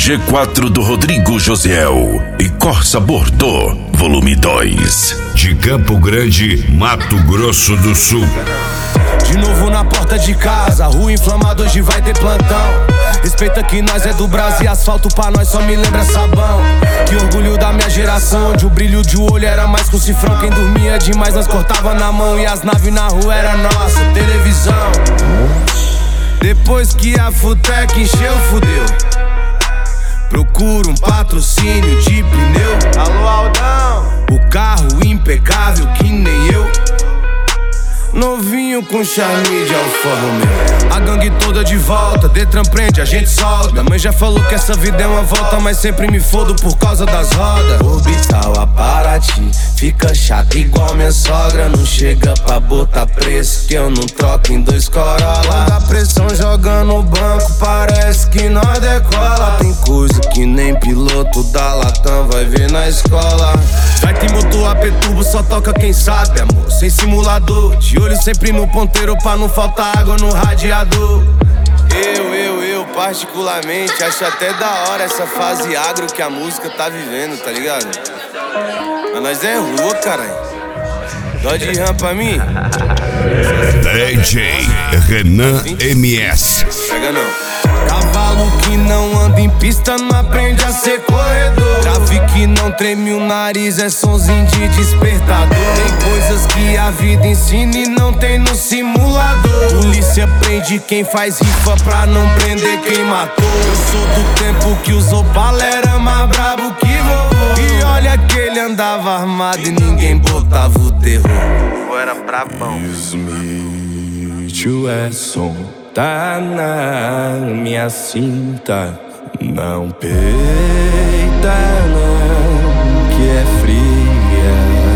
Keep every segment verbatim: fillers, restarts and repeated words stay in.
G quatro do Rodrigo Josiel e Corsa Bordeaux, volume dois. De Campo Grande, Mato Grosso do Sul. De novo na porta de casa, rua inflamada, hoje vai ter plantão. Respeita que nós é do Brasil e asfalto pra nós só me lembra sabão. Que orgulho da minha geração, onde o brilho de olho era mais com cifrão. Quem dormia demais nós cortava na mão e as naves na rua era nossa televisão. Depois que a Futec encheu, fudeu. Procura um patrocínio de pneu. Alô, Aldão. O carro impecável que nem eu. Novinho com charme de Alfa Romeo. A gangue toda de volta, Detran prende, a gente solta. Minha mãe já falou que essa vida é uma volta, mas sempre me fodo por causa das rodas. Orbital a Paraty, fica chato igual minha sogra. Não chega pra botar preço, que eu não troco em dois Corolla. Quando a pressão joga no banco, parece que nós decola. Tem coisa que nem piloto da Latam vai ver na escola. Vai ter motor A P turbo, só toca quem sabe, amor. Sem simulador, de olho sempre no ponteiro pra não faltar água no radiador. Eu, eu, eu particularmente acho até da hora essa fase agro que a música tá vivendo, tá ligado? Mas nós é rua, caralho. Dó de ram pra mim? D J Renan M S. Pega não. Cavalo que não anda em pista não aprende a ser corredor. Trave que não treme o nariz é sonzinho de despertador. Tem coisas que a vida ensina e não tem no simulador. Polícia prende quem faz rifa pra não prender quem matou. Eu sou do tempo que usou bala, era mais brabo que vovô. E olha que ele andava armado e ninguém botava o terror. Eu era brabão. Smith é som, tá na minha cinta. Não peita não, que é fria.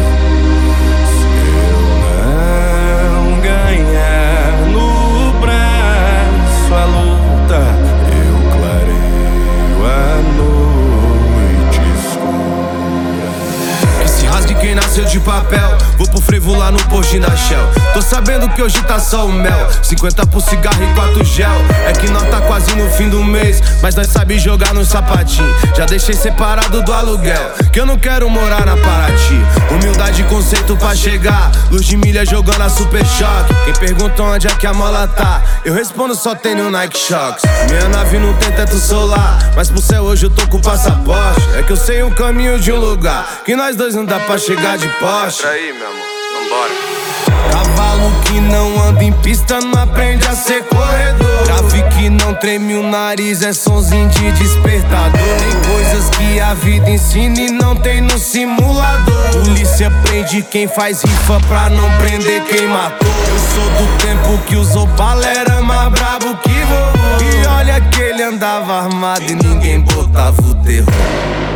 Se eu não ganhar no braço a luta, eu clareio a noite escura. Que se rasgue quem nasceu de papel. Vou pro frevo lá no posto na Shell. Tô sabendo que hoje tá só o mel. cinquenta por cigarro e quatro gel. É que nós tá quase no fim do mês, mas nós sabe jogar no sapatinho. Já deixei separado do aluguel, que eu não quero morar na Paraty. Humildade e conceito pra chegar. Luz de milha jogando a Super Choque. Quem pergunta onde é que a mola tá, eu respondo só tem no Nike Shox. Minha nave não tem teto solar, mas pro céu hoje eu tô com passaporte. É que eu sei um caminho de um lugar que nós dois não dá pra chegar de Porsche. Aí, meu amor, vambora. Cavalo que não anda em pista não aprende a ser corredor. Trave que não treme o nariz é sonzinho de despertador. Tem coisas que a vida ensina e não tem no simulador. Polícia prende quem faz rifa pra não prender quem matou. Eu sou do tempo que usou bala, era mais brabo que vovô. E olha que ele andava armado e ninguém botava o terror.